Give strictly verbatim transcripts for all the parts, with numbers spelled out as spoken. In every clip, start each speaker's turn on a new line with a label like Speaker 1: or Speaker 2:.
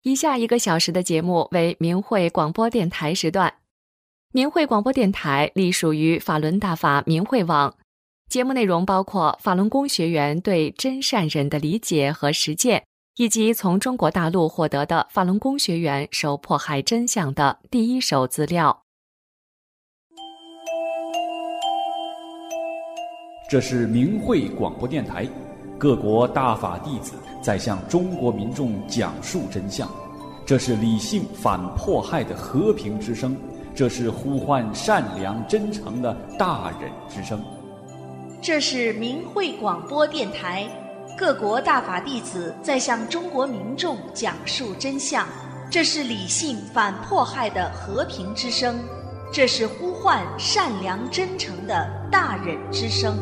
Speaker 1: 以下一个小时的节目为明慧广播电台时段。明慧广播电台隶属于法轮大法明慧网，节目内容包括法轮功学员对真善忍的理解和实践，以及从中国大陆获得的法轮功学员受迫害真相的第一手资料。
Speaker 2: 这是明慧广播电台，各国大法弟子在向中国民众讲述真相。这是理性反迫害的和平之声，这是呼唤善良真诚的大忍之声。
Speaker 3: 这是明慧广播电台，各国大法弟子在向中国民众讲述真相。这是理性反迫害的和平之声，这是呼唤善良真诚的大忍之声。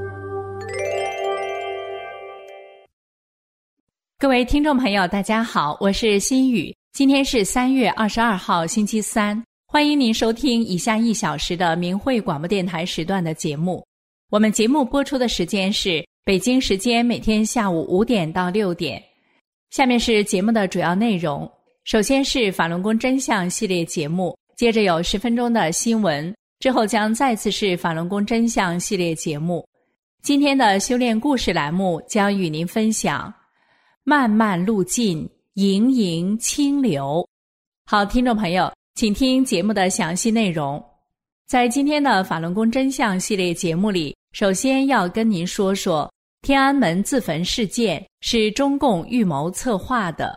Speaker 4: 各位听众朋友大家好，我是心雨，今天是三月二十二号星期三，欢迎您收听以下一小时的明慧广播电台时段的节目。我们节目播出的时间是北京时间每天下午五点到六点。下面是节目的主要内容，首先是法轮功真相系列节目，接着有十分钟的新闻，之后将再次是法轮功真相系列节目。今天的修炼故事栏目将与您分享漫漫路径，盈盈清流。好，听众朋友，请听节目的详细内容。在今天的法轮功真相系列节目里，首先要跟您说说天安门自焚事件是中共预谋策划的。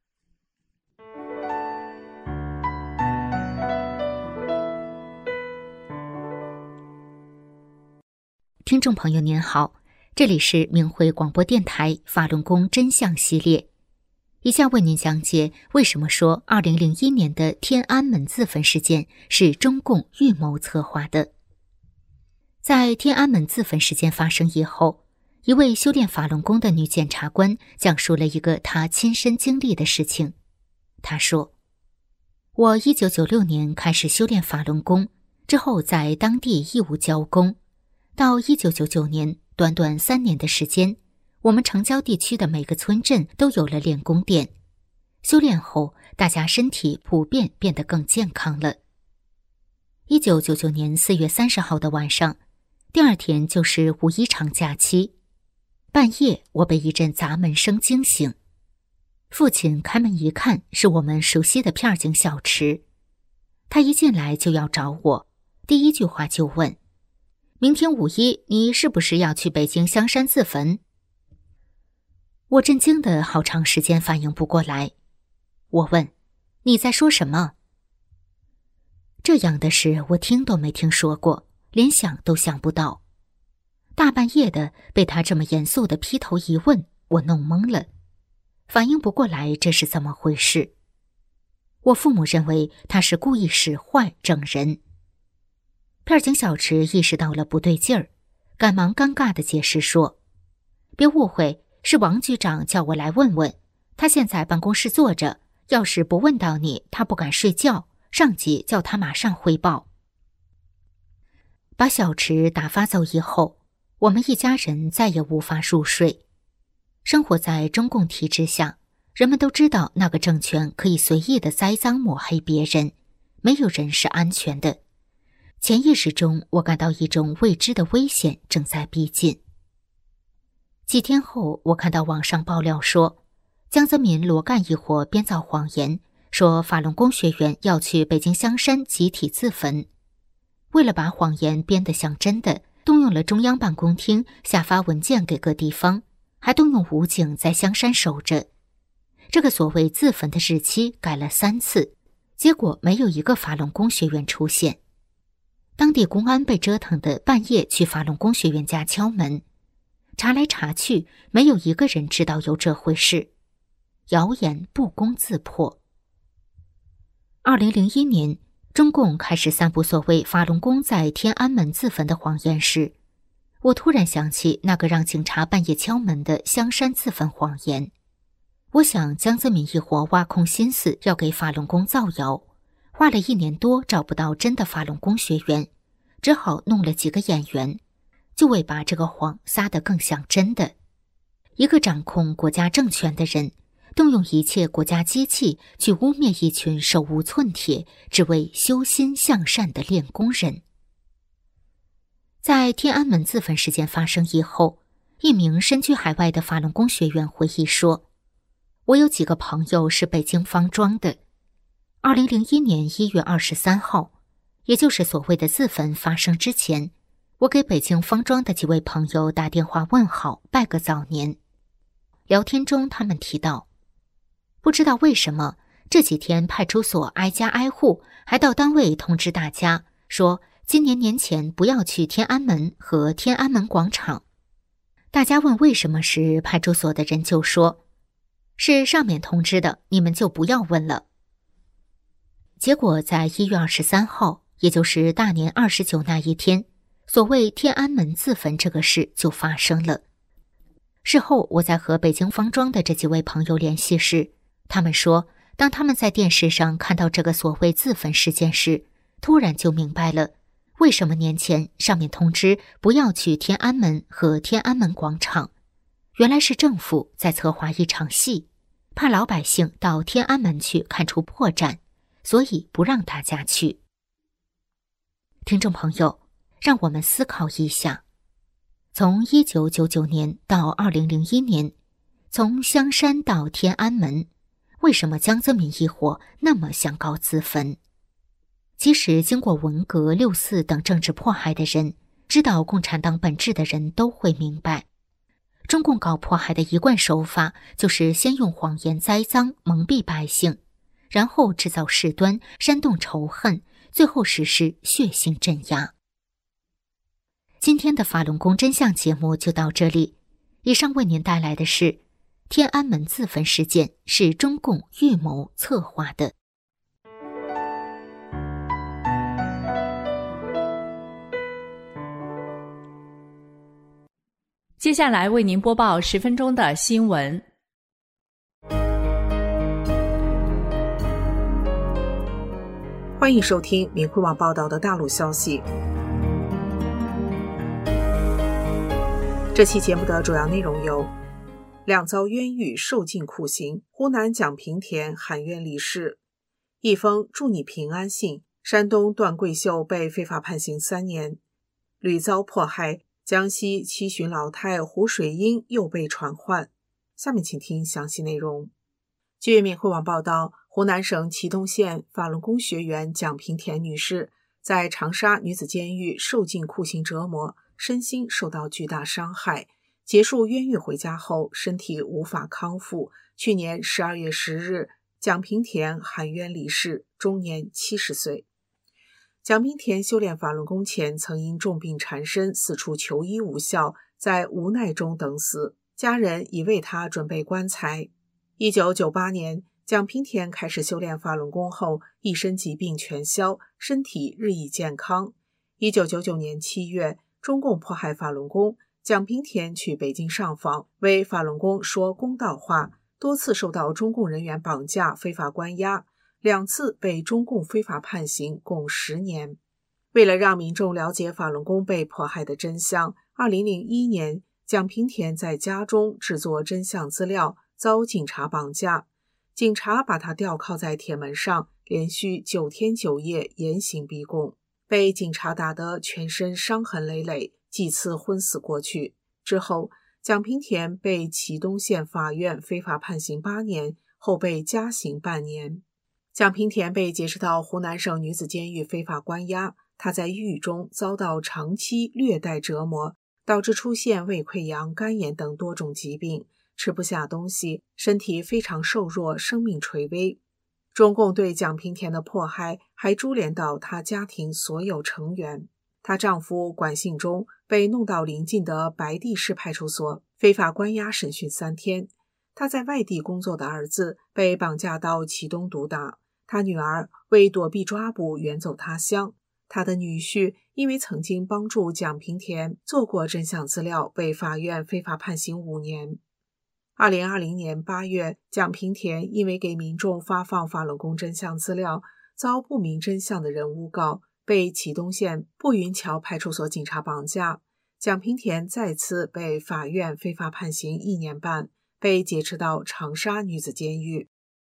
Speaker 5: 听众朋友您好，这里是明慧广播电台法轮功真相系列，以下为您讲解为什么说二零零一年的天安门自焚事件是中共预谋策划的。在天安门自焚事件发生以后，一位修炼法轮功的女检察官讲述了一个她亲身经历的事情。她说，我一九九六年开始修炼法轮功，之后在当地义务教功，到一九九九年短短三年的时间，我们城郊地区的每个村镇都有了练功店。修炼后，大家身体普遍变得更健康了。一九九九年四月三十号的晚上，第二天就是五一长假期。半夜，我被一阵砸门声惊醒。父亲开门一看，是我们熟悉的片警小池。他一进来就要找我，第一句话就问，明天五一你是不是要去北京香山自焚？我震惊的好长时间反应不过来。我问，你在说什么？这样的事我听都没听说过，连想都想不到。大半夜的被他这么严肃的劈头一问，我弄懵了，反应不过来这是怎么回事。我父母认为他是故意使坏整人。片警小池意识到了不对劲儿，赶忙尴尬地解释说，别误会，是王局长叫我来问问，他现在办公室坐着，要是不问到你，他不敢睡觉，上级叫他马上汇报。把小池打发走以后，我们一家人再也无法入睡。生活在中共体制下，人们都知道那个政权可以随意地栽赃抹黑别人，没有人是安全的。潜意识中，我感到一种未知的危险正在逼近。几天后，我看到网上爆料说，江泽民、罗干一伙编造谎言，说法轮功学员要去北京香山集体自焚。为了把谎言编得像真的，动用了中央办公厅下发文件给各地方，还动用武警在香山守着。这个所谓自焚的日期改了三次，结果没有一个法轮功学员出现。当地公安被折腾的半夜去法轮功学员家敲门，查来查去，没有一个人知道有这回事。谣言不攻自破。二零零一年，中共开始散布所谓法轮功在天安门自焚的谎言时，我突然想起那个让警察半夜敲门的香山自焚谎言。我想江泽民一伙挖空心思要给法轮功造谣，花了一年多找不到真的法轮功学员，只好弄了几个演员，就为把这个谎撒得更像真的。一个掌控国家政权的人， 动用一切国家机器去污蔑一群手无寸铁、只为修心向善的练功人。在天安门自焚事件发生以后，一名身居海外的法轮功学员回忆说，我有几个朋友是北京方庄的。二零零一年一月二十三号，也就是所谓的自焚发生之前，我给北京方庄的几位朋友打电话问好，拜个早年。聊天中他们提到，不知道为什么这几天派出所挨家挨户，还到单位通知大家说今年年前不要去天安门和天安门广场。大家问为什么时，派出所的人就说，是上面通知的，你们就不要问了。结果在一月二十三号，也就是大年二十九那一天，所谓天安门自焚这个事就发生了。事后我在和北京方庄的这几位朋友联系时，他们说，当他们在电视上看到这个所谓自焚事件时，突然就明白了，为什么年前上面通知不要去天安门和天安门广场，原来是政府在策划一场戏，怕老百姓到天安门去看出破绽，所以不让大家去。听众朋友，让我们思考一下，从一九九九年到二零零一年，从香山到天安门，为什么江泽民一伙那么想搞自焚？即使经过文革、六四等政治迫害的人，知道共产党本质的人都会明白，中共搞迫害的一贯手法就是先用谎言栽赃蒙蔽百姓，然后制造事端，煽动仇恨，最后实施血腥镇压。今天的法轮功真相节目就到这里，以上为您带来的是天安门自焚事件是中共预谋策划的。
Speaker 4: 接下来为您播报十分钟的新闻。
Speaker 6: 欢迎收听明慧网报道的大陆消息。这期节目的主要内容有：两遭冤狱受尽酷刑，湖南蒋平田喊冤离世；一封祝你平安信，山东段桂秀被非法判刑三年；屡遭迫害，江西七旬老太胡水英又被传唤。下面请听详细内容。据明慧网报道，湖南省祁东县法轮功学员蒋平田女士在长沙女子监狱受尽酷刑折磨，身心受到巨大伤害，结束冤狱回家后身体无法康复，去年十二月十日蒋平田含冤离世，终年七十岁。蒋平田修炼法轮功前曾因重病缠身，四处求医无效，在无奈中等死，家人已为他准备棺材。一九九八年蒋平田开始修炼法轮功后，一身疾病全消，身体日益健康。一九九九年七月，中共迫害法轮功，蒋平田去北京上访，为法轮功说公道话，多次受到中共人员绑架、非法关押，两次被中共非法判刑，共十年。为了让民众了解法轮功被迫害的真相，二零零一年，蒋平田在家中制作真相资料，遭警察绑架。警察把他吊铐在铁门上，连续九天九夜严刑逼供，被警察打得全身伤痕累累，几次昏死过去。之后，蒋平田被祁东县法院非法判刑八年，后被加刑半年。蒋平田被劫持到湖南省女子监狱非法关押，他在狱中遭到长期虐待折磨，导致出现胃溃疡、肝炎等多种疾病，吃不下东西，身体非常瘦弱，生命垂危。中共对蒋平田的迫害还株连到她家庭所有成员。她丈夫管信忠被弄到邻近的白地市派出所，非法关押审讯三天。他在外地工作的儿子被绑架到祁东毒打，他女儿为躲避抓捕远走他乡。他的女婿因为曾经帮助蒋平田做过真相资料，被法院非法判刑五年。二零二零年八月，蒋平田因为给民众发放法轮功真相资料，遭不明真相的人诬告，被祁东县步云桥派出所警察绑架。蒋平田再次被法院非法判刑一年半， 被劫持到长沙女子监狱。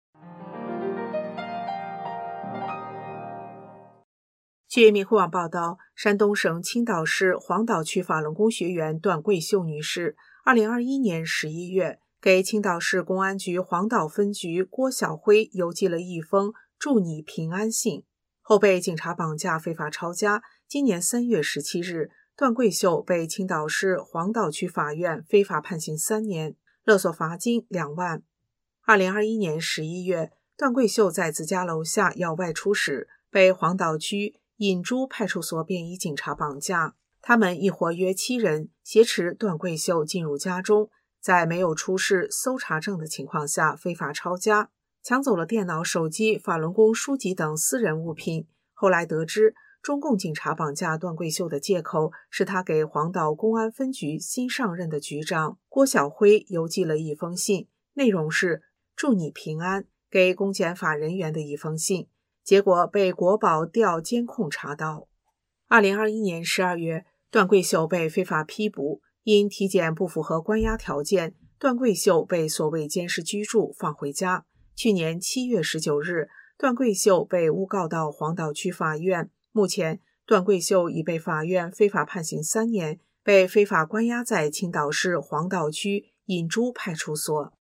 Speaker 6: 据明慧网报道，山东省青岛市黄岛区法轮功学员段桂秀女士二零二一年十一月给青岛市公安局黄岛分局郭晓辉邮寄了一封祝你平安信，后被警察绑架非法抄家。今年三月十七日，段桂秀被青岛市黄岛区法院非法判刑三年，勒索罚金两万。二零二一年十一月，段桂秀在自家楼下要外出时，被黄岛区引珠派出所便衣警察绑架。他们一伙约七人挟持段桂秀进入家中，在没有出示搜查证的情况下非法抄家，抢走了电脑、手机、法轮功书籍等私人物品。后来得知，中共警察绑架段桂秀的借口是他给黄岛公安分局新上任的局长郭晓辉邮寄了一封信，内容是祝你平安，给公检法人员的一封信，结果被国保调监控查到。二零二一年十二月，段桂秀被非法批捕，因体检不符合关押条件，段桂秀被所谓监视居住放回家。去年七月十九日，段桂秀被诬告到黄岛区法院，目前段桂秀已被法院非法判刑三年，被非法关押在青岛市黄岛区引珠派出所。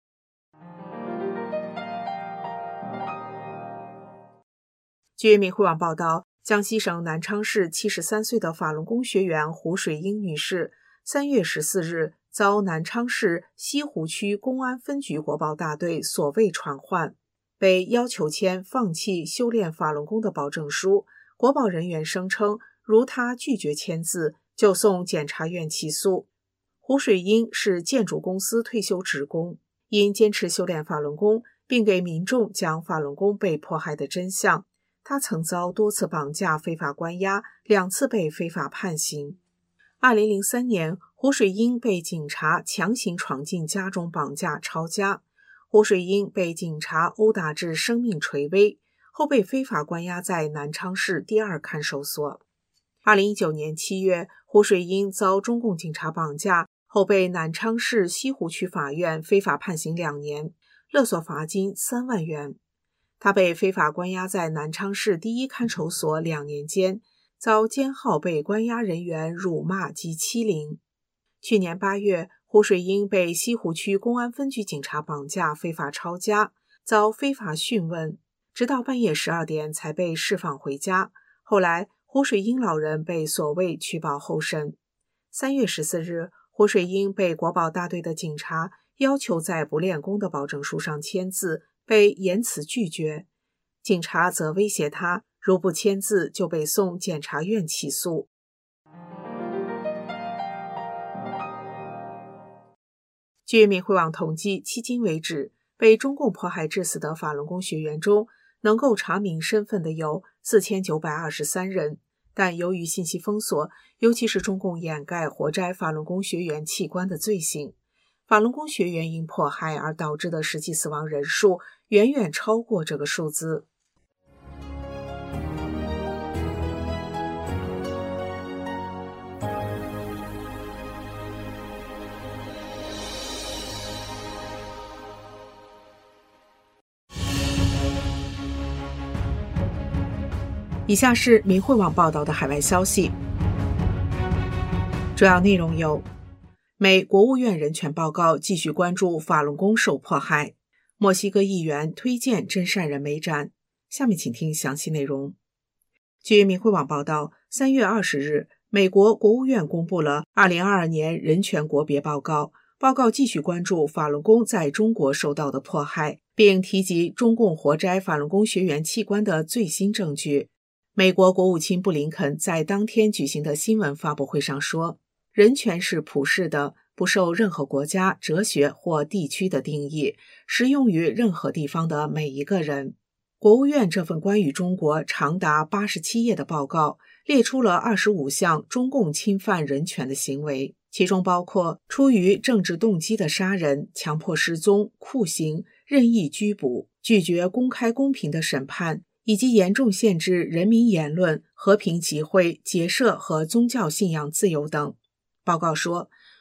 Speaker 6: 据明慧网报道，江西省南昌市七十三岁的法轮功学员胡水英女士三月十四日遭南昌市西湖区公安分局国保大队所谓传唤，被要求签放弃修炼法轮功的保证书。国保人员声称，如他拒绝签字，就送检察院起诉。胡水英是建筑公司退休职工，因坚持修炼法轮功，并给民众讲法轮功被迫害的真相，他曾遭多次绑架、非法关押，两次被非法判刑。二零零三年，胡水英被警察强行闯进家中绑架抄家，胡水英被警察殴打至生命垂危，后被非法关押在南昌市第二看守所。二零一九年七月，胡水英遭中共警察绑架，后被南昌市西湖区法院非法判刑两年，勒索罚金三万元。他被非法关押在南昌市第一看守所两年间，遭监号被关押人员辱骂及欺凌。去年八月，胡水英被西湖区公安分局警察绑架非法抄家，遭非法讯问，直到半夜十二点才被释放回家。后来胡水英老人被所谓取保候审。三月十四日，胡水英被国保大队的警察要求在不练功的保证书上签字，被严词拒绝。警察则威胁他，如不签字就被送检察院起诉。据明慧网统计，迄今为止，被中共迫害致死的法轮功学员中，能够查明身份的有四千九百二十三人，但由于信息封锁，尤其是中共掩盖活摘法轮功学员器官的罪行，法轮功学员因迫害而导致的实际死亡人数远远超过这个数字。以下是明慧网报道的海外消息，主要内容有：美国务院人权报告继续关注法轮功受迫害，墨西哥议员推荐真善人美展。下面请听详细内容。据明慧网报道，三月二十日，美国国务院公布了二零二二年人权国别报告，报告继续关注法轮功在中国受到的迫害，并提及中共活摘法轮功学员器官的最新证据。美国国务卿布林肯在当天举行的新闻发布会上说，人权是普世的，不受任何国家、哲学或地区的定义，适用于任何地方的每一个人。国务院这份关于中国长达八十七页的报告，列出了二十五项中共侵犯人权的行为，其中包括出于政治动机的杀人、强迫失踪、酷刑、任意拘捕、拒绝公开公平的审判，以及严重限制人民言论、和平集会、结社和宗教信仰自由等。报告说，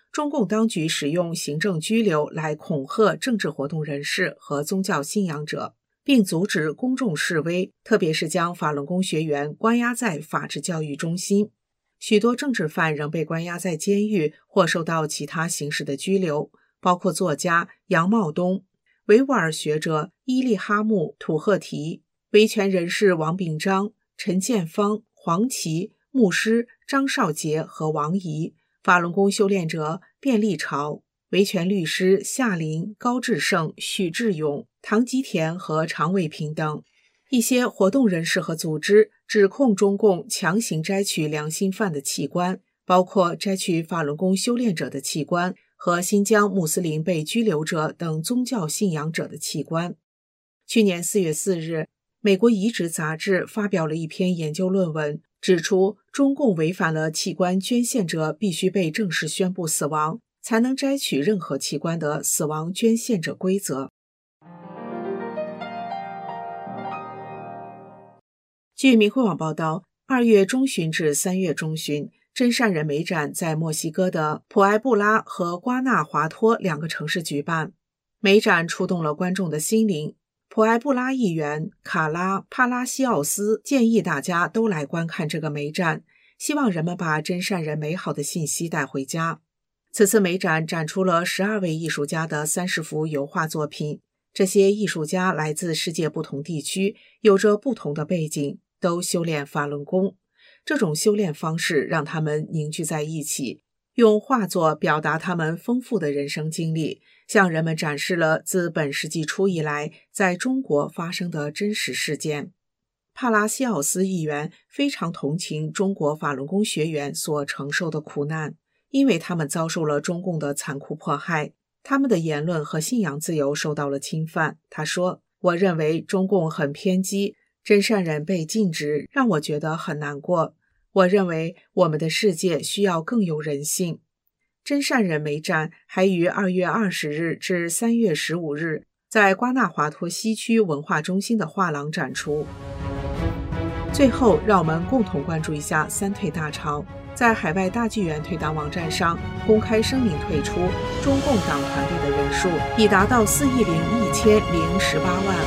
Speaker 6: 中共当局使用行政拘留来恐吓政治活动人士和宗教信仰者，并阻止公众示威，特别是将法轮功学员关押在法治教育中心。许多政治犯仍被关押在监狱或受到其他形式的拘留，包括作家杨茂东、维吾尔学者伊利哈木·土赫提、维权人士王炳章、陈建芳、黄琦、牧师张少杰和王怡，法轮功修炼者卞立潮、维权律师夏林、高志胜、许志勇、唐吉田和常卫平等。一些活动人士和组织指控中共强行摘取良心犯的器官，包括摘取法轮功修炼者的器官和新疆穆斯林被拘留者等宗教信仰者的器官。去年四月四日，美国移植杂志发表了一篇研究论文，指出中共违反了器官捐献者必须被正式宣布死亡，才能摘取任何器官的死亡捐献者规则。据明慧网报道，二月中旬至三月中旬，真善人美展在墨西哥的普埃布拉和瓜纳华托两个城市举办。美展触动了观众的心灵。普埃布拉议员卡拉·帕拉西奥斯建议大家都来观看这个美展，希望人们把真善人美好的信息带回家。此次美展展出了十二位艺术家的三十幅油画作品，这些艺术家来自世界不同地区，有着不同的背景，都修炼法轮功。这种修炼方式让他们凝聚在一起，用画作表达他们丰富的人生经历，向人们展示了自本世纪初以来在中国发生的真实事件。帕拉西奥斯议员非常同情中国法轮功学员所承受的苦难，因为他们遭受了中共的残酷迫害，他们的言论和信仰自由受到了侵犯。他说，我认为中共很偏激，真善人被禁止，让我觉得很难过。我认为我们的世界需要更有人性。真善人美展还于二月二十日至三月十五日在瓜纳华托西区文化中心的画廊展出。最后，让我们共同关注一下三退大潮。在海外大剧院退党网站上公开声明退出中共党团队的人数已达到四亿零一千零十八万。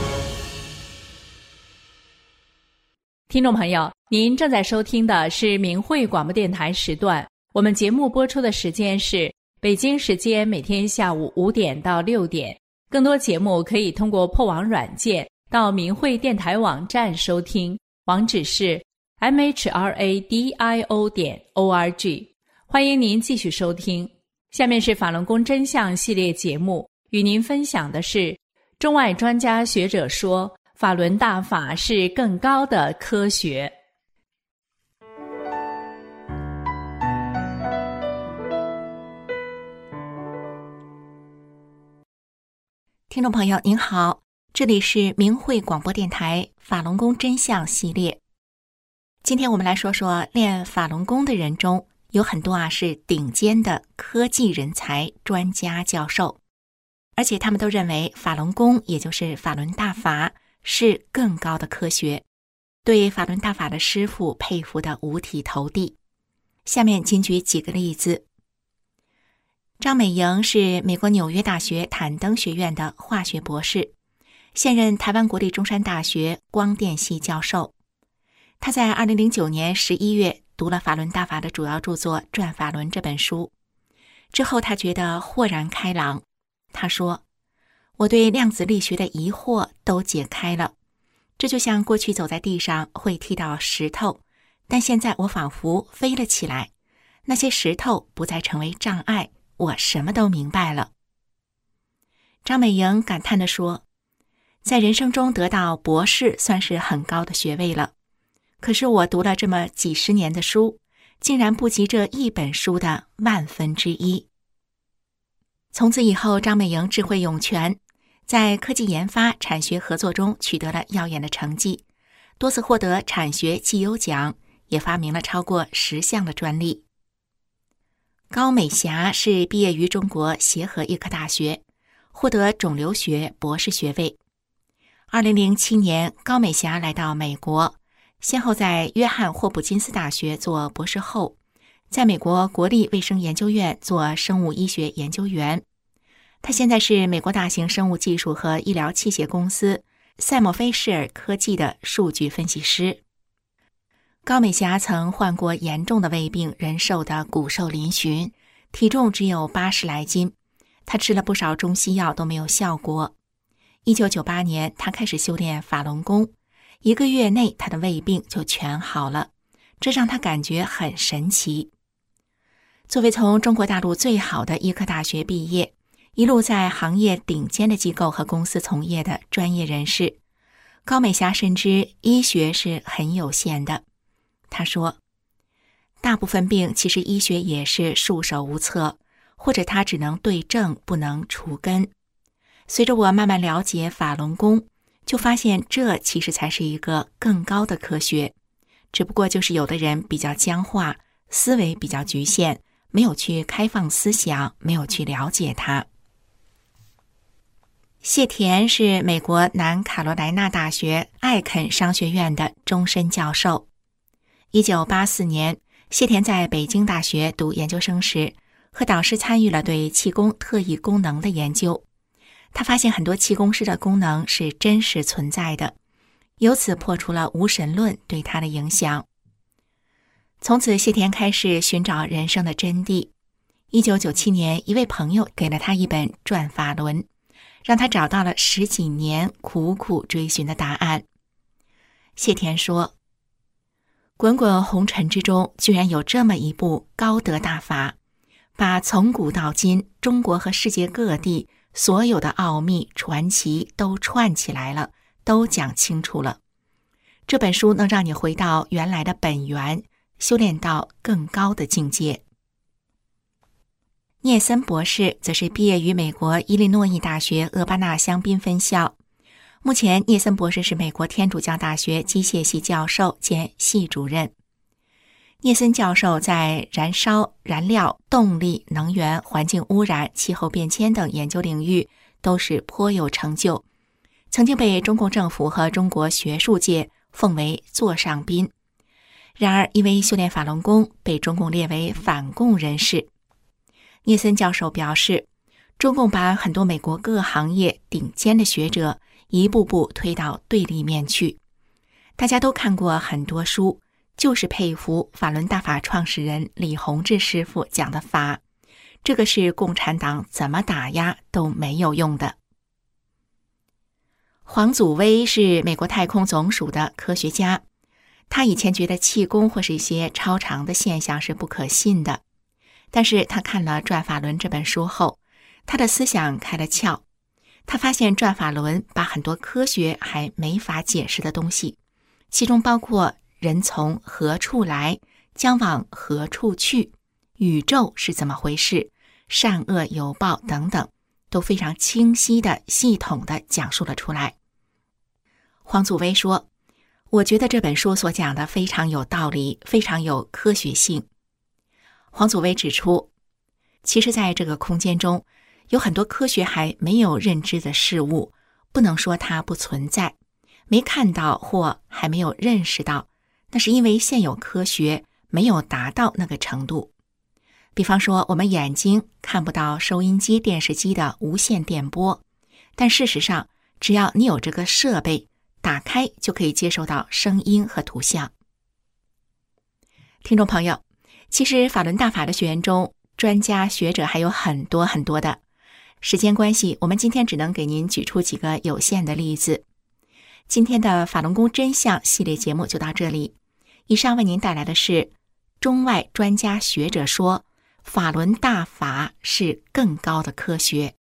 Speaker 4: 听众朋友，您正在收听的是明慧广播电台时段，我们节目播出的时间是北京时间每天下午五点到六点。更多节目可以通过破网软件到明慧电台网站收听，网址是 m h r a d i o 点 o r g。 欢迎您继续收听。下面是法轮功真相系列节目，与您分享的是中外专家学者说法轮大法是更高的科学。
Speaker 5: 听众朋友您好，这里是明慧广播电台法轮功真相系列。今天我们来说说练法轮功的人中有很多啊是顶尖的科技人才、专家、教授，而且他们都认为法轮功也就是法轮大法是更高的科学，对法轮大法的师父佩服得五体投地。下面仅举几个例子。张美莹是美国纽约大学坦登学院的化学博士，现任台湾国立中山大学光电系教授。他在二零零九年十一月读了法轮大法的主要著作《转法轮》这本书，之后他觉得豁然开朗。他说，我对量子力学的疑惑都解开了，这就像过去走在地上会踢到石头，但现在我仿佛飞了起来，那些石头不再成为障碍，我什么都明白了。张美莹感叹地说，在人生中得到博士算是很高的学位了，可是我读了这么几十年的书，竟然不及这一本书的万分之一。从此以后，张美莹智慧涌泉，在科技研发、产学合作中取得了耀眼的成绩，多次获得产学绩优奖，也发明了超过十项的专利。高美霞是毕业于中国协和医科大学，获得肿瘤学博士学位。二零零七年，高美霞来到美国，先后在约翰霍普金斯大学做博士后，
Speaker 4: 在美国国立卫生研究院做生物医学研究员。他现在是美国大型生物技术和医疗器械公司赛默菲士尔科技的数据分析师。高美霞曾患过严重的胃病，人瘦得骨瘦嶙峋，体重只有八十来斤。她吃了不少中西药都没有效果。一九九八年，她开始修炼法轮功，一个月内她的胃病就全好了，这让她感觉很神奇。作为从中国大陆最好的医科大学毕业，一路在行业顶尖的机构和公司从业的专业人士，高美霞深知医学是很有限的。她说，大部分病其实医学也是束手无策，或者它只能对症不能除根。随着我慢慢了解法轮功，就发现这其实才是一个更高的科学，只不过就是有的人比较僵化，思维比较局限，没有去开放思想，没有去了解它。谢田是美国南卡罗来纳大学艾肯商学院的终身教授。一九八四年，谢田在北京大学读研究生时，和导师参与了对气功特异功能的研究。他发现很多气功师的功能是真实存在的，由此破除了无神论对他的影响。从此，谢田开始寻找人生的真谛。一九九七年，一位朋友给了他一本《转法轮》，让他找到了十几年苦苦追寻的答案。谢田说，滚滚红尘之中居然有这么一部高德大法，把从古到今中国和世界各地所有的奥秘传奇都串起来了，都讲清楚了。这本书能让你回到原来的本源，修炼到更高的境界。聂森博士则是毕业于美国伊利诺伊大学厄巴纳香槟分校。目前，聂森博士是美国天主教大学机械系教授兼系主任。聂森教授在燃烧、燃料、动力、能源、环境污染、气候变迁等研究领域都是颇有成就，曾经被中共政府和中国学术界奉为座上宾。然而，因为修炼法轮功，被中共列为反共人士。聂森教授表示，中共把很多美国各行业顶尖的学者一步步推到对立面去。大家都看过很多书，就是佩服法轮大法创始人李洪志师傅讲的法，这个是共产党怎么打压都没有用的。黄祖威是美国太空总署的科学家，他以前觉得气功或是一些超常的现象是不可信的，但是他看了《转法轮》这本书后，他的思想开了窍。他发现《转法轮》把很多科学还没法解释的东西，其中包括人从何处来，将往何处去，宇宙是怎么回事，善恶有报等等，都非常清晰的、系统的讲述了出来。黄祖威说，我觉得这本书所讲的非常有道理，非常有科学性。黄祖威指出，其实在这个空间中，有很多科学还没有认知的事物，不能说它不存在，没看到或还没有认识到，那是因为现有科学没有达到那个程度。比方说，我们眼睛看不到收音机、电视机的无线电波，但事实上，只要你有这个设备，打开就可以接收到声音和图像。听众朋友，其实法轮大法的学员中，专家学者还有很多很多的。时间关系，我们今天只能给您举出几个有限的例子。今天的法轮功真相系列节目就到这里。以上为您带来的是中外专家学者说，法轮大法是更高的科学。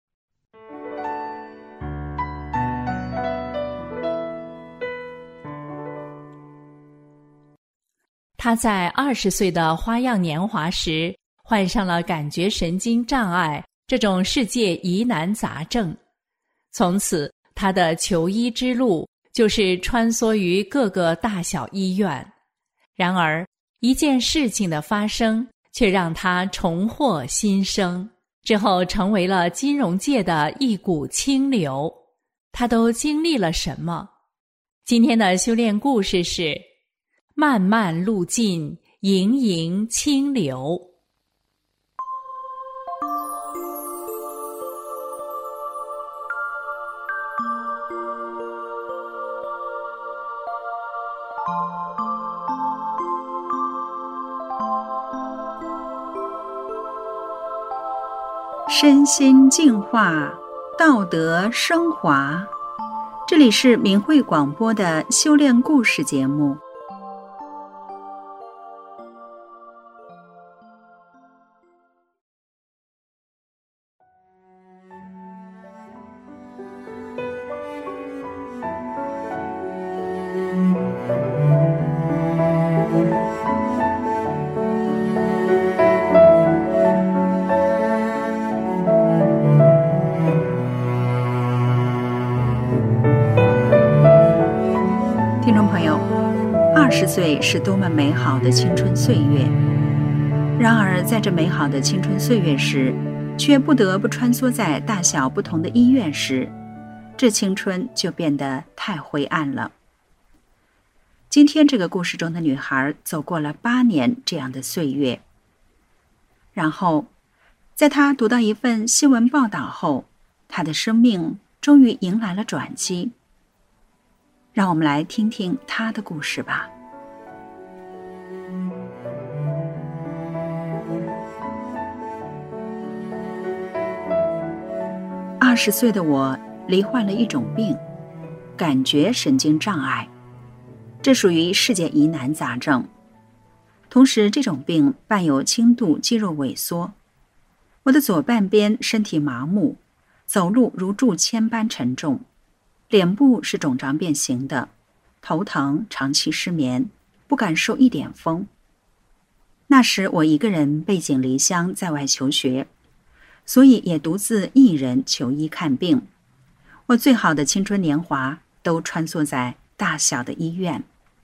Speaker 4: 他在二十岁的花样年华时，患上了感觉神经障碍这种世界疑难杂症。从此，他的求医之路就是穿梭于各个大小医院。然而，一件事情的发生却让他重获新生，之后成为了金融界的一股清流。他都经历了什么？今天的修炼故事是：漫漫路径， 盈盈清流。
Speaker 7: 身心净化，道德升华。这里是明慧广播的修炼故事节目。二十岁是多么美好的青春岁月，然而在这美好的青春岁月时，却不得不穿梭在大小不同的医院时，这青春就变得太灰暗了。今天这个故事中的女孩走过了八年这样的岁月，然后在她读到一份新闻报道后，她的生命终于迎来了转机。让我们来听听她的故事吧。二十岁的我罹患了一种病，感觉神经障碍，这属于世界疑难杂症。同时，这种病伴有轻度肌肉萎缩，我的左半边身体麻木，走路如铸铅般沉重，脸部是肿胀变形的，头疼，长期失眠，不敢受一点风。那时我一个人背井离乡在外求学，所以也独自一人求医看病。我最好的青春年华都穿梭在大小的医院。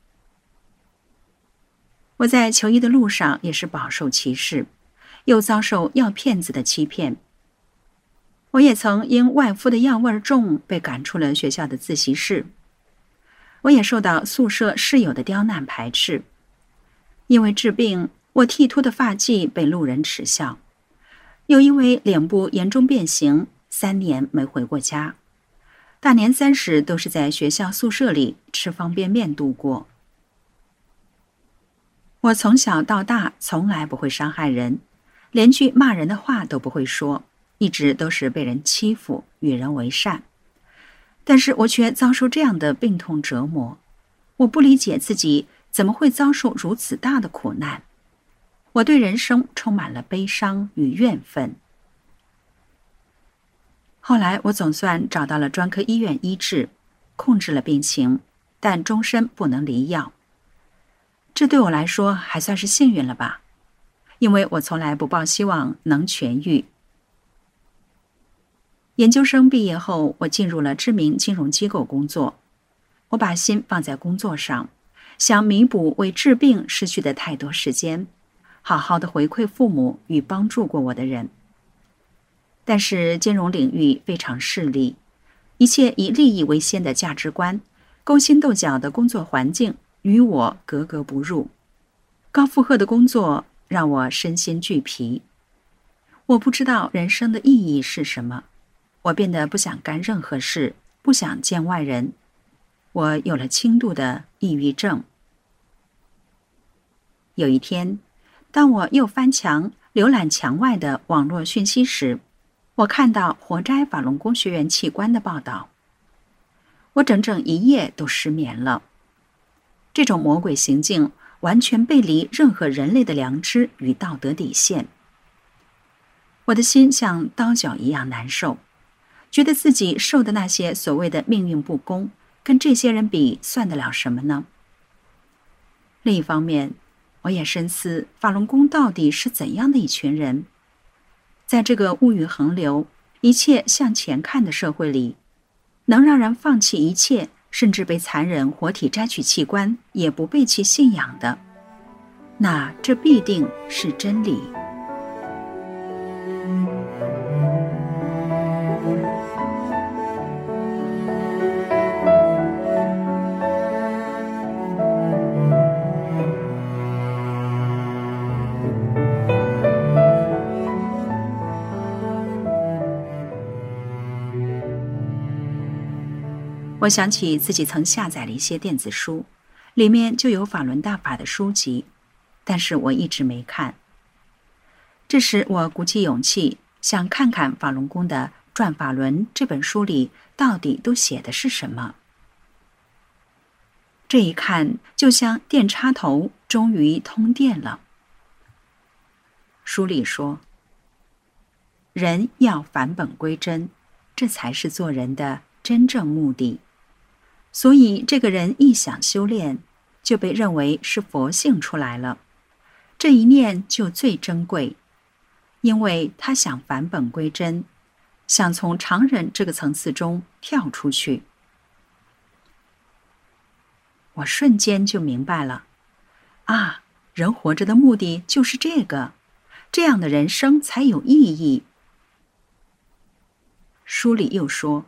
Speaker 7: 我在求医的路上也是饱受歧视，又遭受药骗子的欺骗。我也曾因外敷的药味重被赶出了学校的自习室。我也受到宿舍室友的刁难排斥。因为治病，我剃秃的发髻被路人耻笑，又因为脸部严重变形，三年没回过家。大年三十都是在学校宿舍里吃方便面度过。我从小到大从来不会伤害人，连句骂人的话都不会说，一直都是被人欺负，与人为善。但是我却遭受这样的病痛折磨，我不理解自己怎么会遭受如此大的苦难。我对人生充满了悲伤与怨愤。后来我总算找到了专科医院医治，控制了病情，但终身不能离药。这对我来说还算是幸运了吧，因为我从来不抱希望能痊愈。研究生毕业后，我进入了知名金融机构工作。我把心放在工作上，想弥补为治病失去的太多时间，好好的回馈父母与帮助过我的人。但是金融领域非常势利，一切以利益为先的价值观，勾心斗角的工作环境与我格格不入。高负荷的工作让我身心俱疲。我不知道人生的意义是什么，我变得不想干任何事，不想见外人。我有了轻度的抑郁症。有一天，当我又翻墙浏览墙外的网络讯息时，我看到活摘法轮功学员器官的报道。我整整一夜都失眠了。这种魔鬼行径完全背离任何人类的良知与道德底线。我的心像刀绞一样难受，觉得自己受的那些所谓的命运不公，跟这些人比算得了什么呢？另一方面，我也深思法轮功到底是怎样的一群人。在这个物欲横流，一切向前看的社会里，能让人放弃一切，甚至被残忍活体摘取器官也不背弃信仰的，那这必定是真理。 我想起自己曾下载了一些电子书，里面就有法轮大法的书籍，但是我一直没看。这时我鼓起勇气，想看看法轮功的《转法轮》这本书里到底都写的是什么。这一看，就像电插头终于通电了。书里说，人要返本归真，这才是做人的真正目的。所以这个人一想修炼，就被认为是佛性出来了，这一念就最珍贵，因为他想返本归真，想从常人这个层次中跳出去。我瞬间就明白了，啊，人活着的目的就是这个，这样的人生才有意义。书里又说，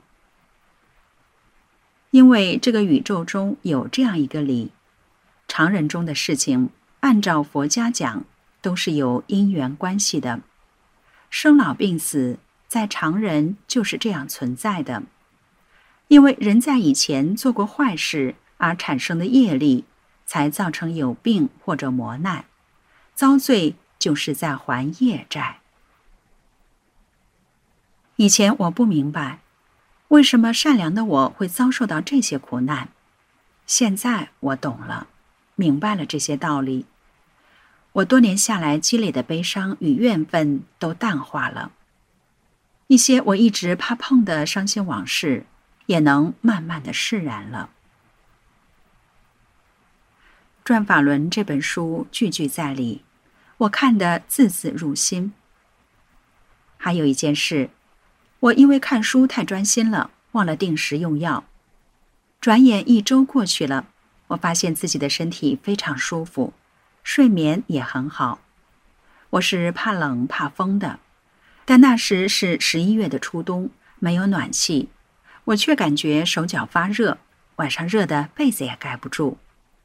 Speaker 7: 因为这个宇宙中有这样一个理，常人中的事情，按照佛家讲，都是有因缘关系的。生老病死，在常人就是这样存在的。因为人在以前做过坏事而产生的业力，才造成有病或者磨难，遭罪就是在还业债。以前我不明白，为什么善良的我会遭受到这些苦难？现在我懂了，明白了这些道理。我多年下来积累的悲伤与怨愤都淡化了，一些我一直怕碰的伤心往事，也能慢慢的释然了。《转法轮》这本书句句在理，我看得字字入心。还有一件事，我因为看书太专心了，忘了定时用药。转眼一周过去了，我发现自己的身体非常舒服，睡眠也很好。我是怕冷怕风的，但那时是十一月的初冬，没有暖气，我却感觉手脚发热，晚上热的被子也盖不住。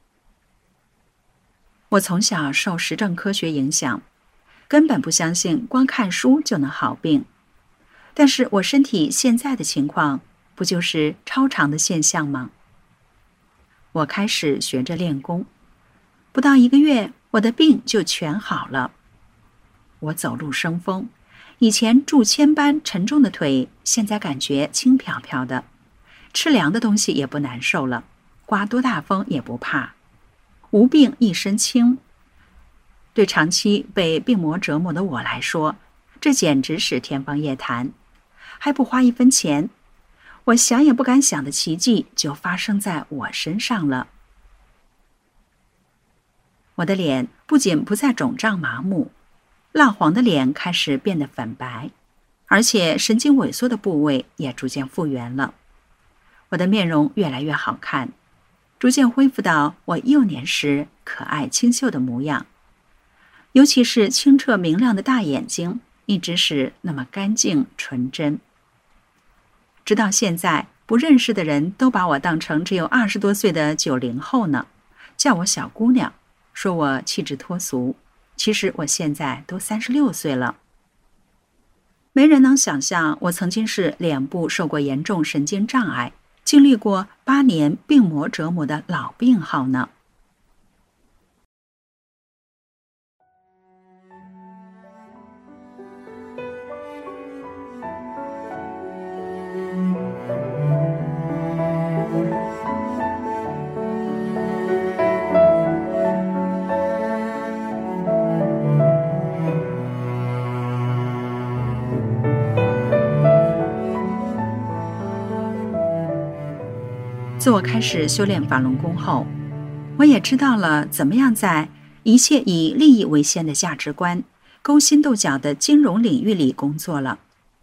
Speaker 7: 我从小受实证科学影响，根本不相信光看书就能好病。但是我身体现在的情况，不就是超常的现象吗？我开始学着练功，不到一个月，我的病就全好了。我走路生风，以前铸铅般沉重的腿，现在感觉轻飘飘的，吃凉的东西也不难受了，刮多大风也不怕，无病一身轻。对长期被病魔折磨的我来说，这简直是天方夜谭，还不花一分钱，我想也不敢想的奇迹就发生在我身上了。我的脸不仅不再肿胀麻木，蜡黄的脸开始变得粉白，而且神经萎缩的部位也逐渐复原了。我的面容越来越好看，逐渐恢复到我幼年时可爱清秀的模样，尤其是清澈明亮的大眼睛，一直是那么干净纯真。直到现在，不认识的人都把我当成只有二十多岁的九零后呢，叫我小姑娘，说我气质脱俗。其实我现在都三十六岁了。没人能想象我曾经是脸部受过严重神经障碍，经历过八年病魔折磨的老病号呢。自我开始修炼法轮功后，我也知道了怎么样在一切以利益为先的价值观、勾心斗角的金融领域里工作了。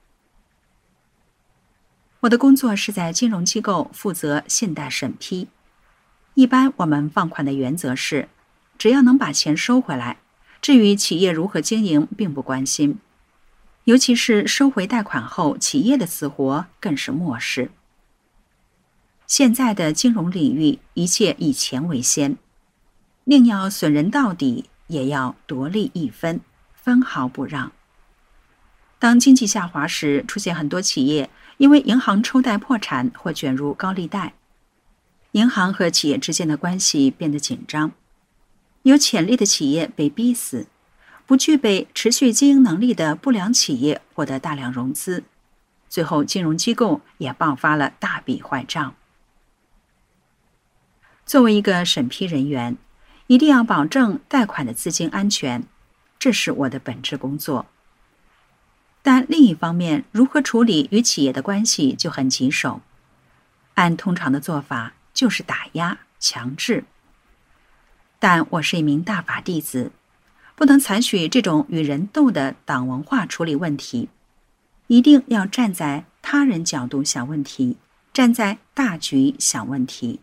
Speaker 7: 我的工作是在金融机构负责信贷审批。一般我们放款的原则是，只要能把钱收回来，至于企业如何经营并不关心。尤其是收回贷款后，企业的死活更是漠视。现在的金融领域，一切以钱为先，宁要损人到底，也要夺利一分，分毫不让。当经济下滑时，出现很多企业因为银行抽贷破产或卷入高利贷，银行和企业之间的关系变得紧张，有潜力的企业被逼死，不具备持续经营能力的不良企业获得大量融资，最后金融机构也爆发了大笔坏账。作为一个审批人员，一定要保证贷款的资金安全，这是我的本职工作。但另一方面，如何处理与企业的关系就很棘手。按通常的做法就是打压、强制。但我是一名大法弟子，不能采取这种与人斗的党文化处理问题，一定要站在他人角度想问题，站在大局想问题。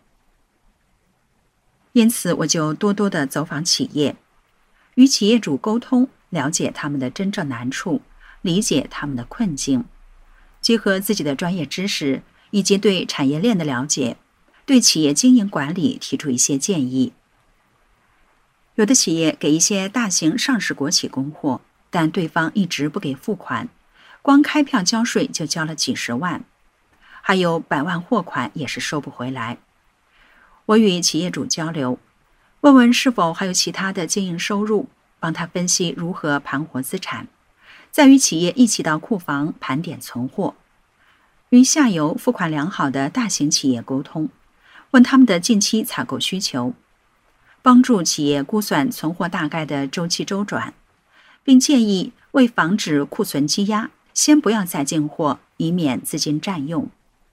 Speaker 7: 因此，我就多多地走访企业，与企业主沟通，了解他们的真正难处，理解他们的困境，结合自己的专业知识以及对产业链的了解，对企业经营管理提出一些建议。有的企业给一些大型上市国企供货，但对方一直不给付款，光开票交税就交了几十万，还有百万货款也是收不回来。我与企业主交流，问问是否还有其他的经营收入，帮他分析如何盘活资产，再与企业一起到库房盘点存货。与下游付款良好的大型企业沟通，问他们的近期采购需求，帮助企业估算存货大概的周期周转，并建议为防止库存积压，先不要再进货，以免资金占用。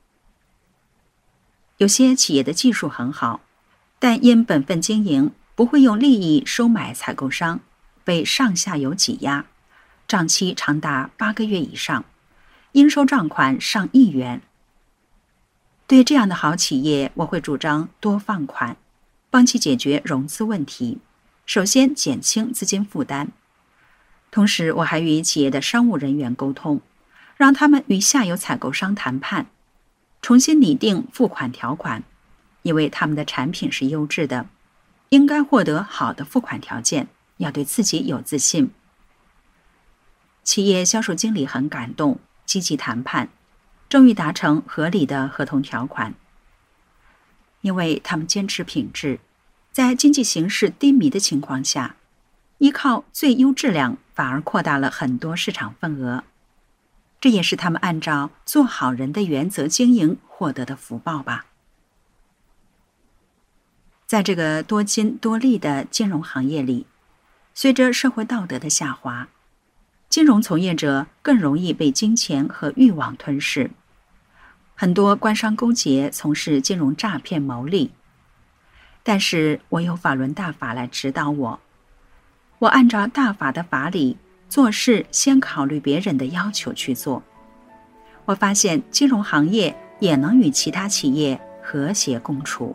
Speaker 7: 有些企业的技术很好，但因本分经营，不会用利益收买采购商，被上下游挤压，账期长达八个月以上，应收账款上亿元。对这样的好企业，我会主张多放款，帮其解决融资问题，首先减轻资金负担。同时，我还与企业的商务人员沟通，让他们与下游采购商谈判，重新拟定付款条款，因为他们的产品是优质的，应该获得好的付款条件，要对自己有自信。企业销售经理很感动，积极谈判，终于达成合理的合同条款。因为他们坚持品质，在经济形势低迷的情况下，依靠最优质量反而扩大了很多市场份额，这也是他们按照做好人的原则经营获得的福报吧。在这个多金多利的金融行业里，随着社会道德的下滑，金融从业者更容易被金钱和欲望吞噬，很多官商勾结，从事金融诈骗牟利。但是我有法轮大法来指导我，我按照大法的法理做事，先考虑别人的要求去做。我发现金融行业也能与其他企业和谐共处。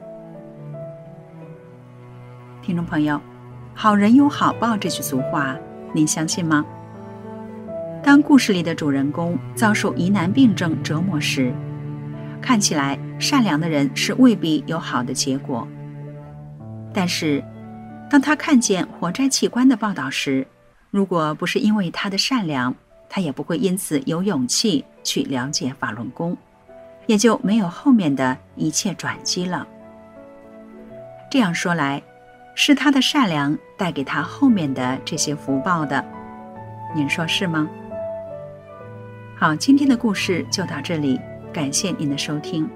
Speaker 7: 听众朋友，好人有好报这句俗话，您相信吗？当故事里的主人公遭受疑难病症折磨时，看起来善良的人是未必有好的结果。但是当他看见火灾器官的报道时，如果不是因为他的善良，他也不会因此有勇气去了解法轮功，也就没有后面的一切转机了。这样说来，是他的善良带给他后面的这些福报的，您说是吗？好，今天的故事就到这里，感谢您的收听。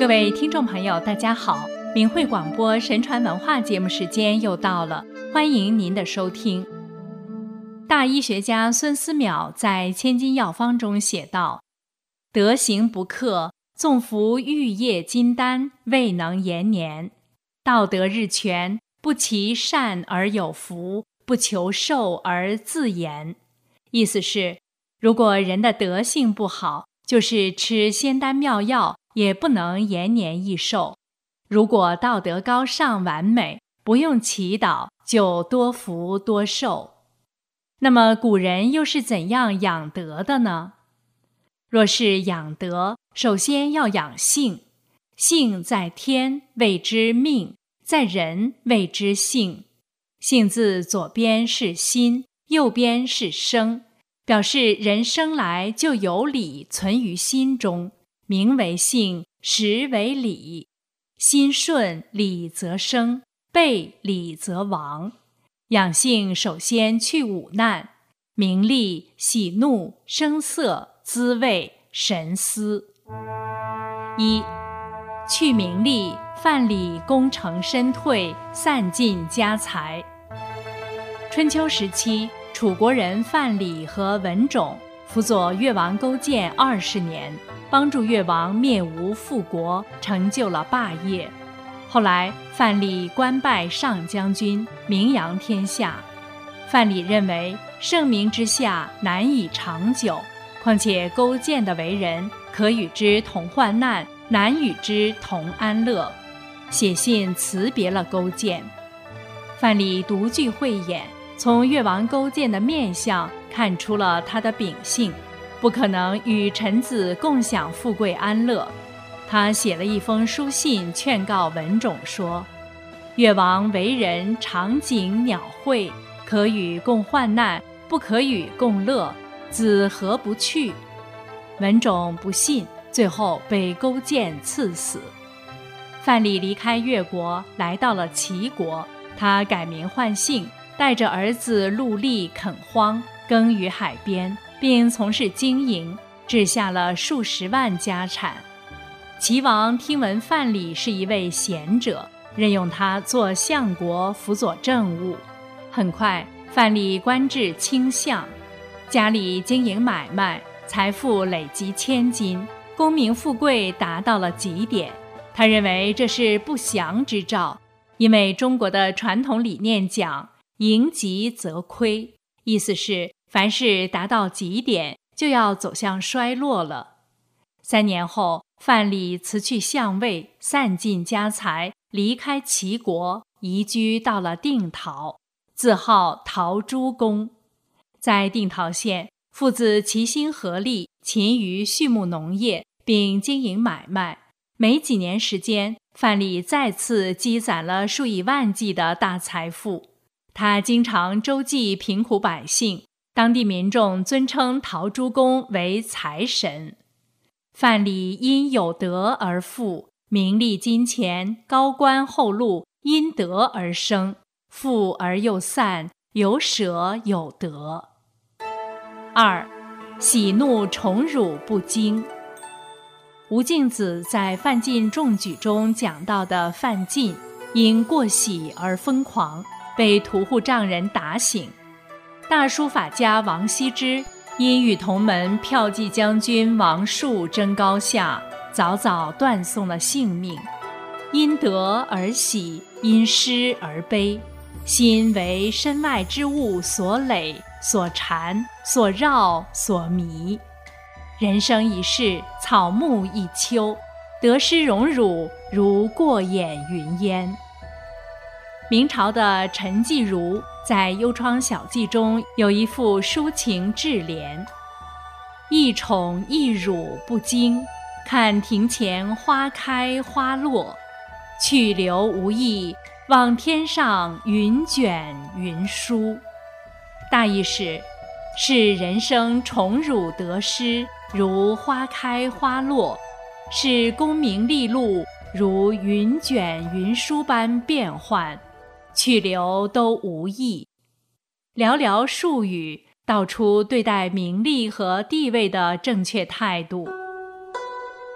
Speaker 4: 各位听众朋友，大家好，明慧广播神传文化节目时间又到了，欢迎您的收听。大医学家孙思邈在《千金药方》中写道：德行不克，纵服玉液金丹，未能延年；道德日全，不其善而有福，不求寿而自延。意思是，如果人的德性不好，就是吃仙丹妙药也不能延年益寿；如果道德高尚完美，不用祈祷就多福多寿。那么古人又是怎样养德的呢？若是养德，首先要养性。性在天，谓之命；在人，谓之性。性字左边是心，右边是生，表示人生来就有理存于心中，名为性，实为理。心顺，理则生；背，理则亡。养性首先去五难：名利、喜怒、声色、滋味、神思。一、去名利，范蠡功成身退，散尽家财。春秋时期，楚国人范蠡和文种辅佐越王勾践二十年，帮助越王灭吴复国，成就了霸业。后来范蠡官拜上将军，名扬天下。范蠡认为盛名之下难以长久，况且勾践的为人可与之同患难，难与之同安乐，写信辞别了勾践。范蠡独具慧眼，从越王勾践的面相看出了他的秉性，不可能与臣子共享富贵安乐。他写了一封书信劝告文种说：越王为人长颈鸟喙，可与共患难，不可与共乐，子何不去？文种不信，最后被勾践赐死。范蠡离开越国，来到了齐国，他改名换姓，带着儿子陆力垦荒，耕于海边，并从事经营，置下了数十万家产。齐王听闻范蠡是一位贤者，任用他做相国，辅佐政务。很快，范蠡官至卿相，家里经营买卖，财富累积千金，功名富贵达到了极点。他认为这是不祥之兆，因为中国的传统理念讲盈极则亏，意思是凡事达到极点就要走向衰落了。三年后，范蠡辞去相位，散尽家财，离开齐国，移居到了定陶，自号陶朱公。在定陶县，父子齐心合力，勤于畜牧农业，并经营买卖。没几年时间，范蠡再次积攒了数以万计的大财富。他经常周济贫苦百姓，当地民众尊称陶朱公为财神。范蠡因有德而富，名利金钱、高官厚禄因德而生，富而又散，有舍有得。二、喜怒宠辱不惊。吴敬梓在范进中举中讲到的范进，因过喜而疯狂，被屠户丈人打醒。大书法家王羲之因与同门骠骑将军王树争高下，早早断送了性命。因得而喜，因失而悲，心为身外之物所累、所缠、所绕、所迷。人生一世，草木一秋，得失荣辱如过眼云烟。明朝的陈继儒在《幽窗小记》中有一副抒情智联：一宠一辱不惊，看庭前花开花落，去留无意，望天上云卷云舒。大意是，视人生宠辱得失如花开花落，视功名利禄如云卷云舒般变幻，去留都无益。寥寥数语道出对待名利和地位的正确态度。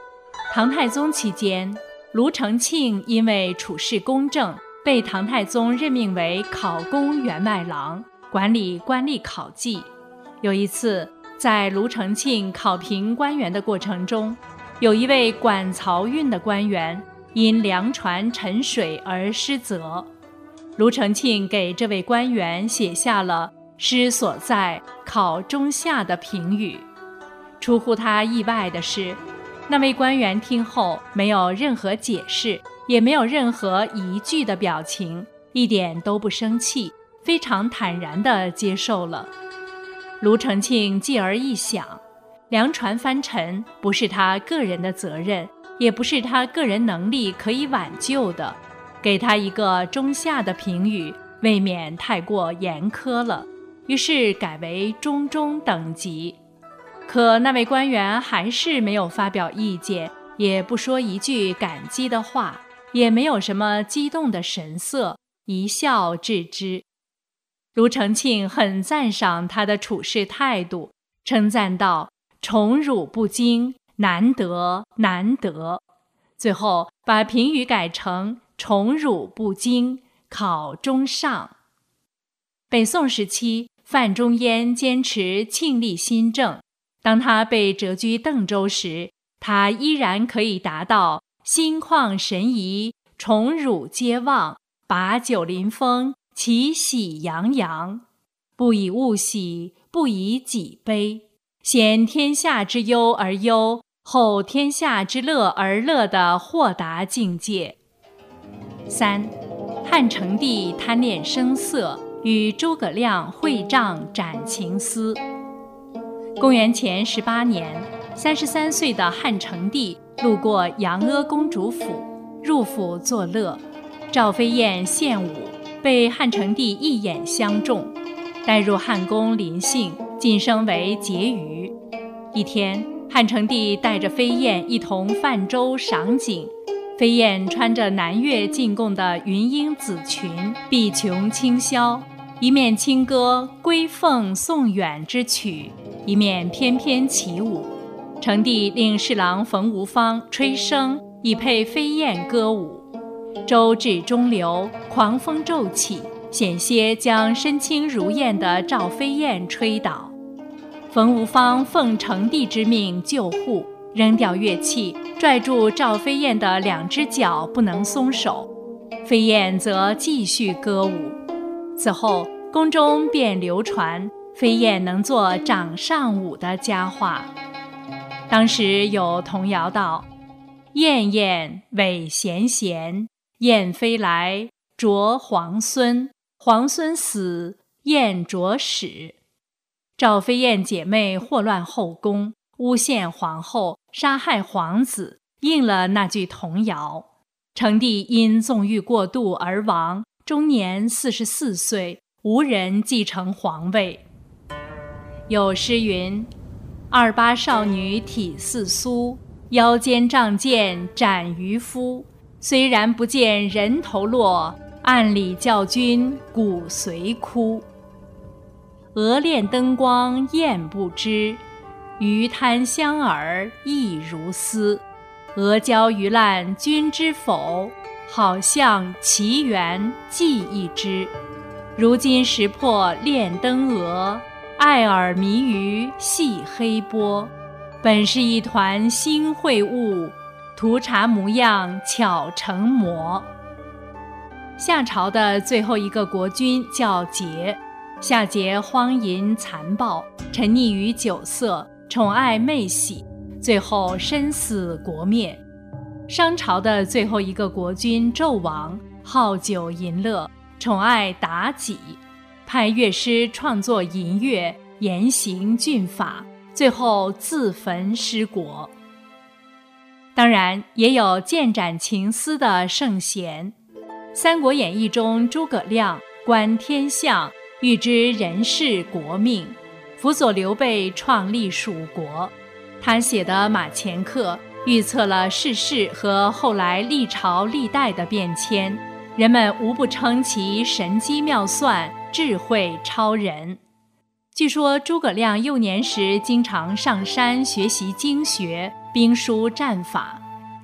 Speaker 4: 唐太宗期间，卢承庆因为处事公正，被唐太宗任命为考功员外郎，管理官吏考绩。有一次，在卢承庆考评官员的过程中，有一位管漕运的官员因粮船沉水而失责。卢承庆给这位官员写下了失所在，考中下的评语。出乎他意外的是，那位官员听后没有任何解释，也没有任何疑惧的表情，一点都不生气，非常坦然地接受了。卢承庆继而一想，粮船翻沉不是他个人的责任，也不是他个人能力可以挽救的，给他一个中下的评语，未免太过严苛了，于是改为中中等级。可那位官员还是没有发表意见，也不说一句感激的话，也没有什么激动的神色，一笑置之。卢承庆很赞赏他的处事态度，称赞道：宠辱不惊，难得难得。最后把评语改成宠辱不惊，考中上。北宋时期，范仲淹坚持庆历新政，当他被谪居邓州时，他依然可以达到心旷神怡，宠辱皆忘，把酒临风，其喜洋洋，不以物喜，不以己悲，先天下之忧而忧，后天下之乐而乐的豁达境界。三，汉成帝贪恋声色，与诸葛亮会帐斩情丝。公元前十八年，三十三岁的汉成帝路过杨阿公主府，入府作乐。赵飞燕献舞，被汉成帝一眼相中，带入汉宫临幸，晋升为婕妤。一天，汉成帝带着飞燕一同泛舟赏景，飞燕穿着南越进贡的云英紫裙，碧琼轻绡，一面轻歌归凤送远之曲，一面翩翩起舞。成帝令侍郎冯无方吹笙，以配飞燕歌舞。舟至中流，狂风骤起，险些将身轻如燕的赵飞燕吹倒。冯无方奉成帝之命救护，扔掉乐器，拽住赵飞燕的两只脚不能松手，飞燕则继续歌舞。此后宫中便流传飞燕能做掌上舞的佳话。当时有童谣道：燕燕尾衔衔，燕飞来啄皇孙，皇孙死，燕啄屎。赵飞燕姐妹祸乱后宫，诬陷皇后，杀害皇子，应了那句童谣。成帝因纵欲过度而亡，终年四十四岁，无人继承皇位。有诗云：二八少女体似酥，腰间仗剑斩渔夫。虽然不见人头落，暗里教君骨髓枯。鹅恋灯光雁不知，鱼滩香饵亦如丝。鹅胶鱼烂君知否？好像奇缘记一枝。如今识破恋灯鹅，爱饵迷鱼戏黑波。本是一团新秽物，图茶模样巧成魔。夏朝的最后一个国君叫桀，夏桀荒淫残暴，沉溺于酒色，宠爱妹喜，最后身死国灭。商朝的最后一个国君纣王，好酒淫乐，宠爱妲己，派乐师创作淫乐，严刑峻法，最后自焚失国。当然也有剑斩情丝的圣贤。《三国演义》中诸葛亮观天象，预知人事国命，辅佐刘备创立蜀国。他写的《马前课》预测了世事和后来历朝历代的变迁，人们无不称其神机妙算，智慧超人。据说诸葛亮幼年时经常上山学习经学、兵书战法，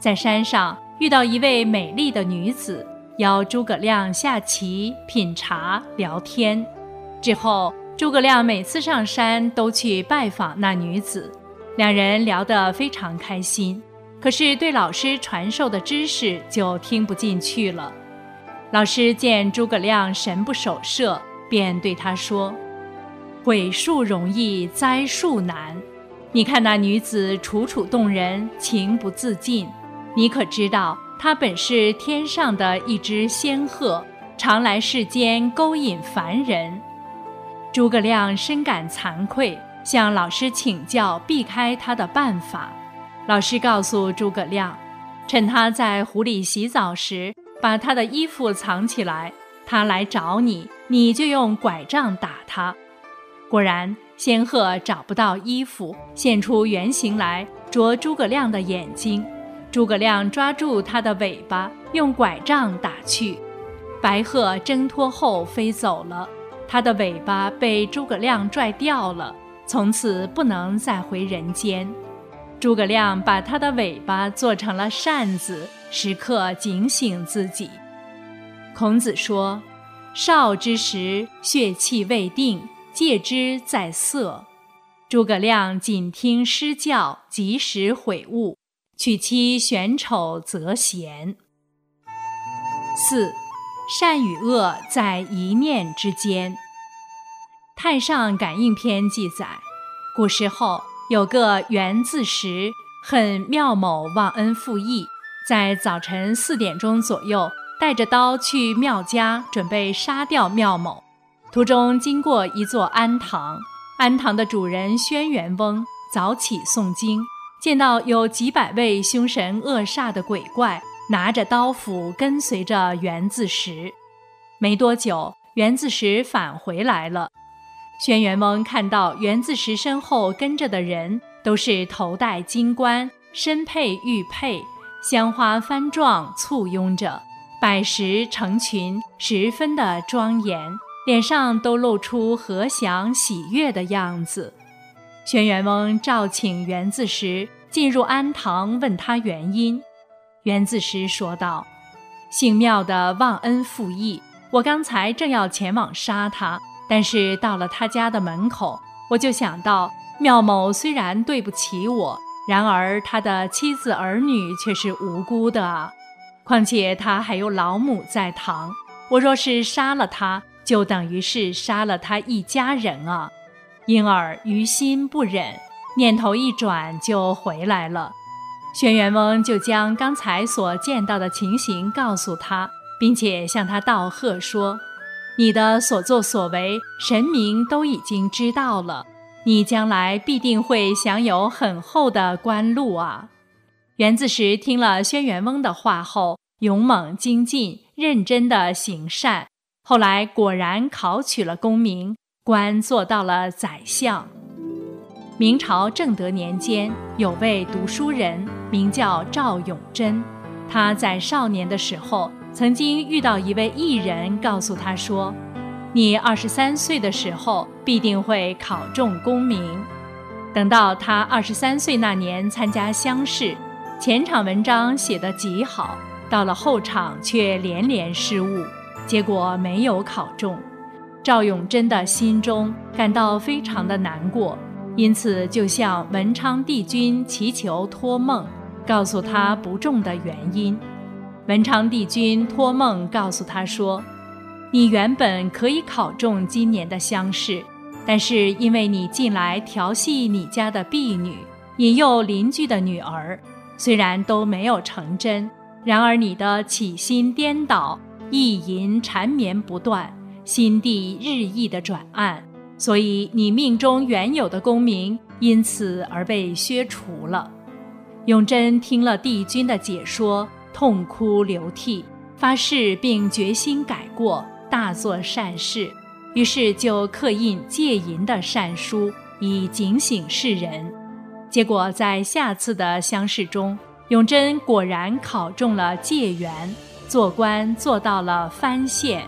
Speaker 4: 在山上遇到一位美丽的女子，邀诸葛亮下棋、品茶、聊天。之后诸葛亮每次上山都去拜访那女子，两人聊得非常开心，可是对老师传授的知识就听不进去了。老师见诸葛亮神不守舍，便对他说：毁树容易栽树难，你看那女子楚楚动人，情不自禁，你可知道她本是天上的一只仙鹤，常来世间勾引凡人。诸葛亮深感惭愧，向老师请教避开她的办法。老师告诉诸葛亮，趁他在湖里洗澡时，把他的衣服藏起来，他来找你，你就用拐杖打他。果然，仙鹤找不到衣服，现出原形来，啄诸葛亮的眼睛。诸葛亮抓住它的尾巴，用拐杖打去。白鹤挣脱后飞走了，它的尾巴被诸葛亮拽掉了，从此不能再回人间。诸葛亮把他的尾巴做成了扇子，时刻警醒自己。孔子说：少之时，血气未定，戒之在色。诸葛亮谨听师教，及时悔悟，娶妻选丑择贤。四，善与恶在一念之间。太上感应篇记载，古时候有个袁自石，恨庙某忘恩负义，在早晨四点钟左右，带着刀去庙家，准备杀掉庙某。途中经过一座庵堂，庵堂的主人轩辕翁早起诵经，见到有几百位凶神恶煞的鬼怪拿着刀斧跟随着袁自石。没多久，袁自石返回来了。轩辕翁看到袁自石身后跟着的人都是头戴金冠，身佩玉佩，香花幡状簇拥着，百十成群，十分的庄严，脸上都露出和祥喜悦的样子。轩辕翁召请袁自石进入庵堂，问他原因。袁自石说道：姓庙的忘恩负义，我刚才正要前往杀他，但是到了他家的门口，我就想到庙某虽然对不起我，然而他的妻子儿女却是无辜的啊，况且他还有老母在堂，我若是杀了他，就等于是杀了他一家人啊，因而于心不忍，念头一转就回来了。轩辕翁就将刚才所见到的情形告诉他，并且向他道贺说：你的所作所为，神明都已经知道了，你将来必定会享有很厚的官禄啊。袁自石听了轩辕翁的话后，勇猛精进，认真地行善，后来果然考取了功名，官做到了宰相。明朝正德年间，有位读书人名叫赵永贞，他在少年的时候曾经遇到一位艺人，告诉他说：你二十三岁的时候必定会考中功名。等到他二十三岁那年参加乡试，前场文章写得极好，到了后场却连连失误，结果没有考中。赵永贞的心中感到非常的难过，因此就向文昌帝君祈求托梦，告诉他不中的原因。文昌帝君托梦告诉他说：你原本可以考中今年的乡试，但是因为你近来调戏你家的婢女，引诱邻居的女儿，虽然都没有成真，然而你的起心颠倒，意淫缠绵不断，心地日益的转暗，所以你命中原有的功名因此而被削除了。永贞听了帝君的解说，痛哭流涕，发誓并决心改过，大做善事，于是就刻印戒淫的善书，以警醒世人。结果在下次的乡试中，永贞果然考中了解元，做官做到了藩县。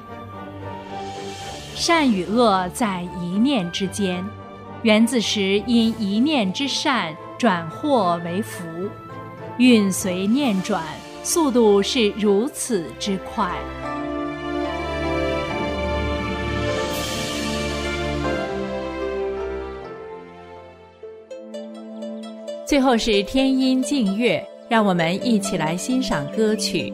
Speaker 4: 善与恶在一念之间，袁自石因一念之善转祸为福。 韵随念转，速度是如此之快。最后是天音静乐，让我们一起来欣赏歌曲。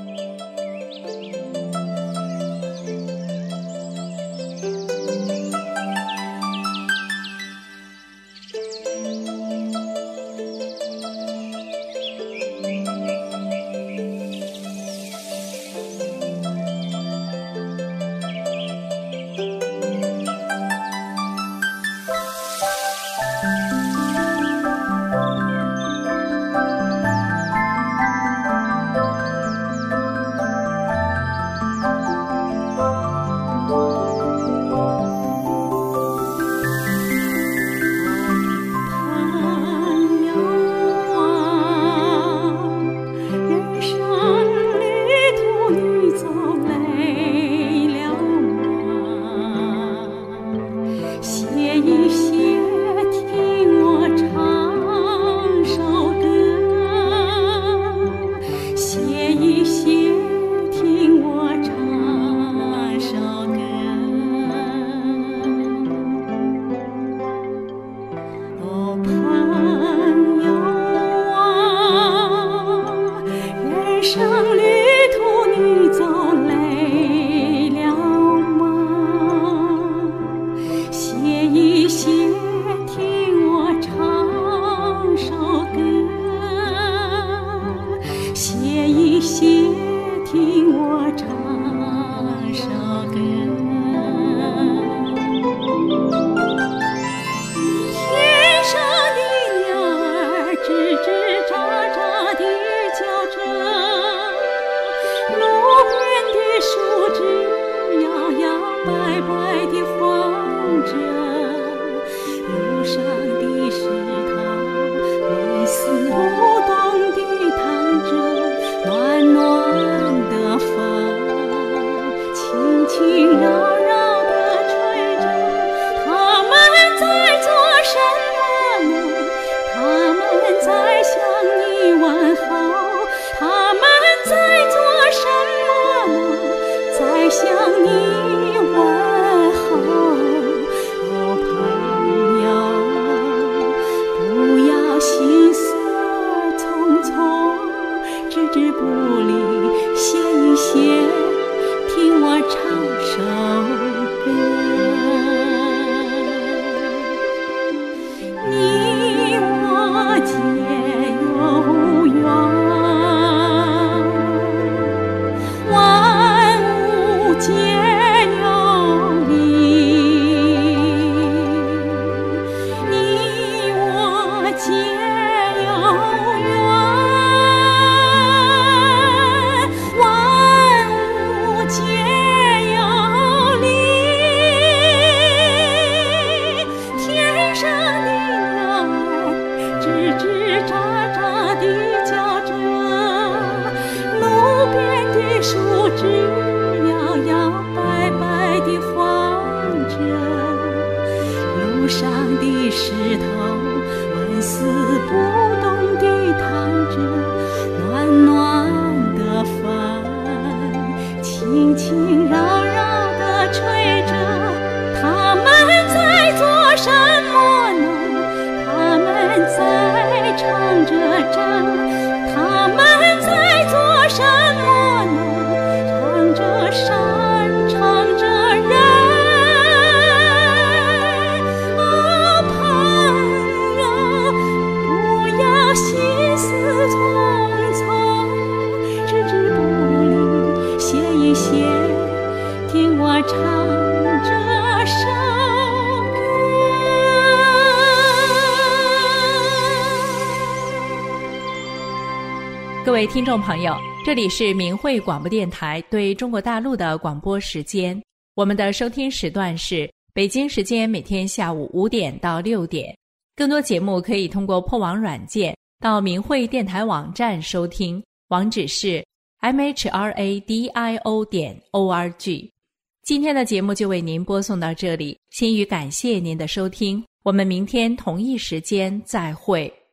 Speaker 4: 各位听众朋友，这里是明慧广播电台对中国大陆的广播时间。我们的收听时段是北京时间每天下午五点到六点。更多节目可以通过破网软件到明慧电台网站收听，网址是 m h r a d i o 点 o r g。今天的节目就为您播送到这里，心语感谢您的收听，我们明天同一时间再会。